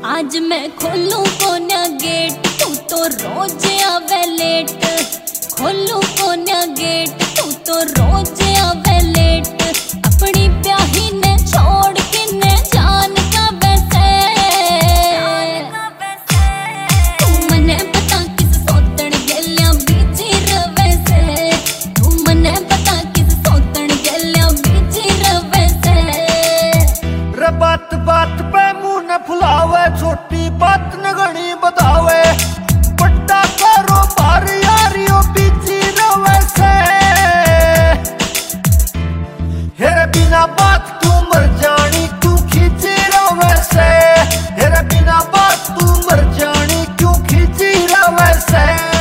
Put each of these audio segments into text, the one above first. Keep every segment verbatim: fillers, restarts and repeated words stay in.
आज मैं खोलूं कोन्या गेट, तू तो रोज आवे लेट। खोलूं कोन्या गेट, तू तो रोज आवे लेट। अपनी ब्याही ने छोड़ के ने जान का वैसे। तू मने बता किस सोतन गेलिया बीजी रवे से। तू मने बता किस सोतन गेलिया बीजी रवे से। रे बात बात पे मुंह न फुलावे, छोटी बात न घनी बतावे। बड़ा करो बार यारियों बीजी रवे से। हेरे बिना बात तू मर जानी क्यों खींची रवे से। हेरे बिना बात तू मर जानी क्यों खींची रवे से।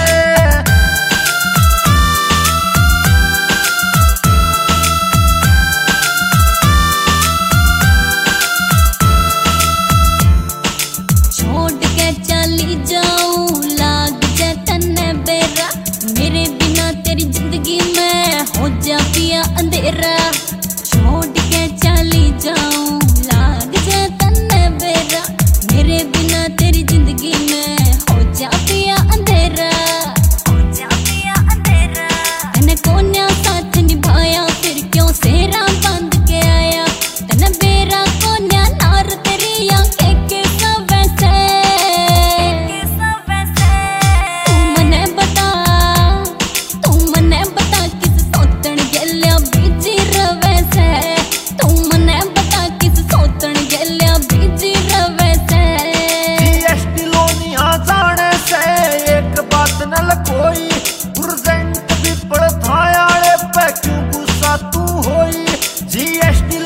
अंधेरा छोड़ के चली जाऊं, लाग जाए तन्ने बेरा। मेरे बिना तेरी जिंदगी में हो जा पिया अंधेरा, हो जा पिया अंधेरा। तने कोन्या साथ निभाया, फिर क्यों सेरा बंद के आया। तने बेरा कोन्या नार तेरी आंखें के सब वैसे। तू मने बता, तू मने बता किस सोतन गेलिया बीजी रवे से। तू मने बता किस सोतन गेलिया बीजी रवे से। जीएसटी लोनिया जाने से एक बात न लकोई। प्रेजेंट भी पड़ था यारे पे क्यों गुस्सा तू होई। जीएसटी